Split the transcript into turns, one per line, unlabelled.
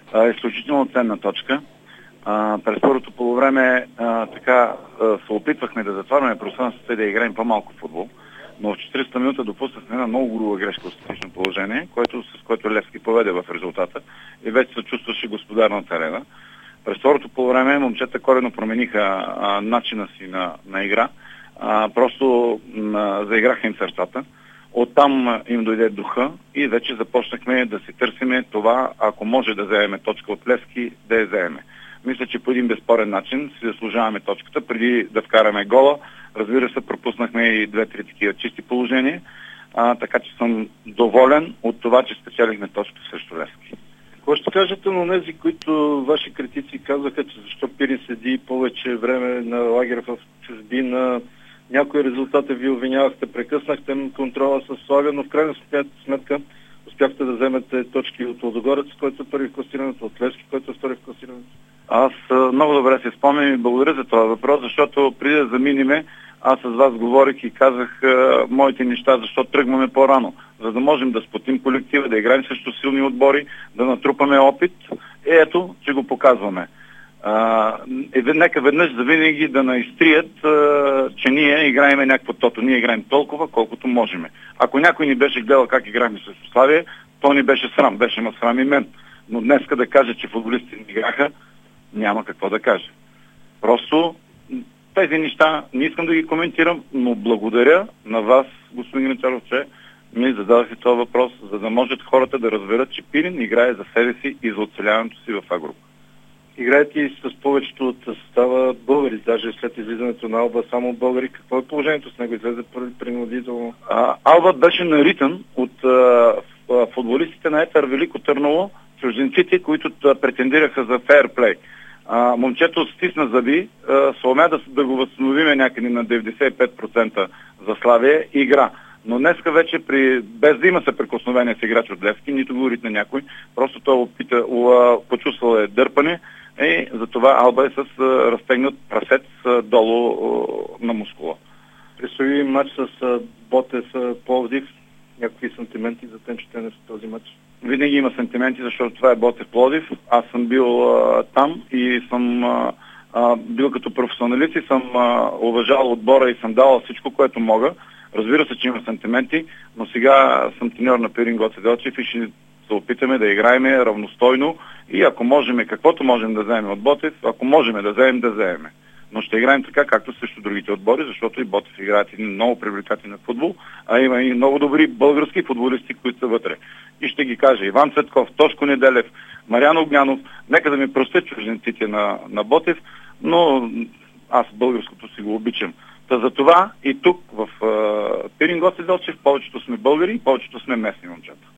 изключително ценна точка. През първото полувреме се опитвахме да затваряме пространството и да играем по-малко футбол, но в 40 минута допуснахме една много груба грешка от статично положение, с което Левски поведе в резултата и вече се чувстваше господар на терена. През второто полувреме момчета коренно промениха начина си на игра. Просто заиграха им сърцата. Оттам им дойде духа и вече започнахме да си търсиме това, ако може да вземем точка от Левски, да я вземем. Мисля, че по един безспорен начин си заслужаваме точката преди да вкараме гола. Разбира се, пропуснахме и 2-3 такива чисти положения, така че съм доволен от това, че спечелихме точка срещу Левски.
Какво ще кажете на тези, които ваши критици казаха, че защо Пирин седи повече време на лагер в чужбина, някои резултати ви обвинявахте, прекъснахте контрола с Славия, но в крайна сметка успяхте да вземете точки от Лудогорец, който е първи в класирането, от Левски, който е втори в класирането.
Аз много добре се спомням и благодаря за този въпрос, защото преди да заминиме, аз с вас говорих и казах моите неща, защо тръгваме по-рано, за да можем да сплотим колектива, да играем срещу силни отбори, да натрупаме опит. Ето, че го показваме. Нека веднъж завинаги да наизтрият, че ние играем някакво тото. Ние играем толкова, колкото можем. Ако някой ни беше гледал как играхме срещу Славия, то ни беше срам. Беше ма срам и мен. Но днеска да каже, че футболистите не играха, няма какво да каже. Просто тези неща не искам да ги коментирам, но благодаря на вас, господин Гренчаров, че ми зададохте този въпрос, за да можат хората да разберат, че Пирин играе за себе си и за оцеляването си в А група.
Играете и с повечето от състава българи, даже след излизането на Алба само българи. Какво е положението с него? Излезе принудително?
Алба беше наритан от футболистите на Етър Велико Търново, чужденците, които претендираха за фейрплей. Момчето стисна зъби, съумя да го възстановиме някъде на 95% за Славия и игра. Но днеска вече, без да има съприкосновение с играч от Левски, нито го ритна някой, просто той почувствал е дърпане и затова Алба е с разтегнат прасец долу на мускула.
Предстои матч с Ботев Пловдив. Някакви сантименти за тенчетене в този матч?
Винаги има сантименти, защото това е Ботев Пловдив. Аз съм бил там и съм бил като професионалист и съм уважал отбора и съм давал всичко, което мога. Разбира се, че има сантименти, но сега съм треньор на Пирин Гоце Делчев и ще се опитаме да играем равностойно и ако можем, каквото можем да вземем от Ботев, ако можем да вземем, да вземем. Но ще играем така, както срещу другите отбори, защото и Ботев играят един много привлекателен футбол, а има и много добри български футболисти, които са вътре. И ще ги кажа Иван Цветков, Тошко Неделев, Мариан Огнянов, нека да ми простят чужденците на Ботев, но аз българското си го обичам. За това и тук в Пирин Гоце Делчев повечето сме българи и повечето сме местни момчета.